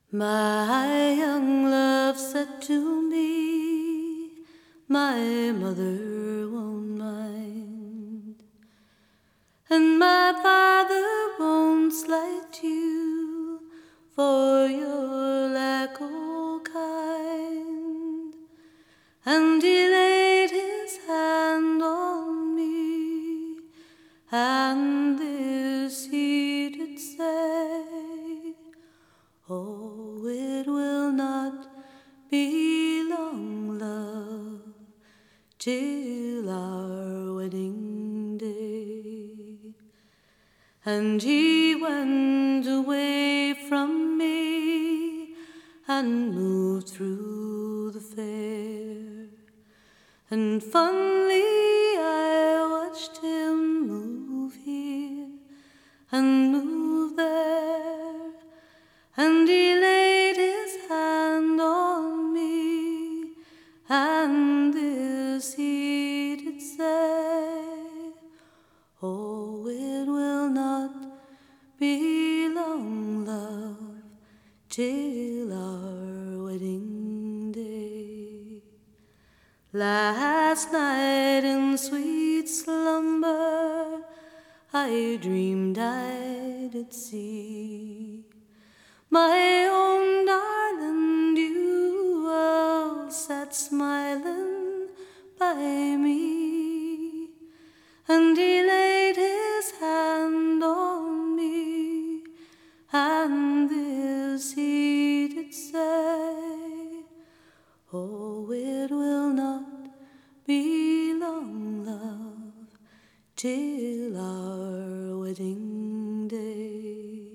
My young love said to me, my mother won't mind, and my father won't slight you for your lack of kind. And he laid his hand on me, and this he did say, oh, it will not be long, love, till our wedding day. And he went away from me and moved through the fair, and fondly I watched him move here and move there, and he laid his hand on me, and this he did say, oh, it will not be long, love, till our wedding day. Last night in sweet slumber I dreamed I did see my own darling, you all sat smiling by me, and he laid his hand on me, and this he did say, oh, it will not be long, love, till our wedding day.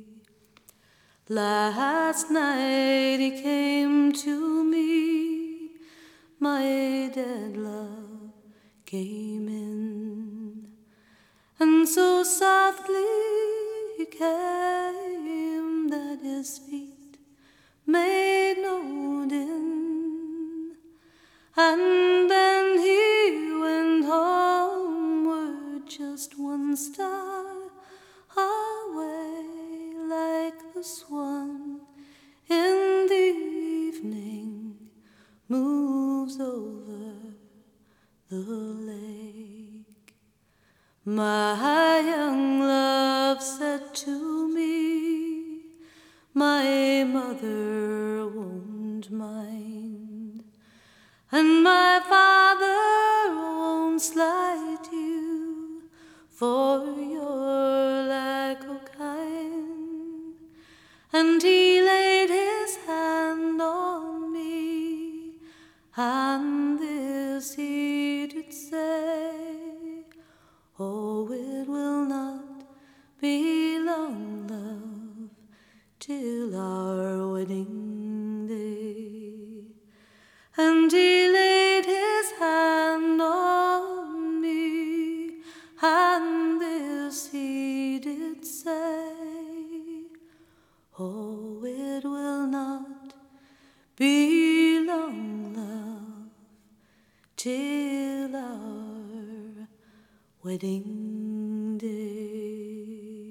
Last night he came to me, my dead love came in, and so softly he came that his feet made no din, and then he went homeward just one star away, like the swan in the evening moves over the lake. My young love said to me, my mother won't mind, and my father won't slight you for your lack of kind. And he laid his hand on me, and this he did say, oh, it will not be long, love, till our wedding day. And he laid his hand on me, and this he did say, oh, it will not be long, love, till our wedding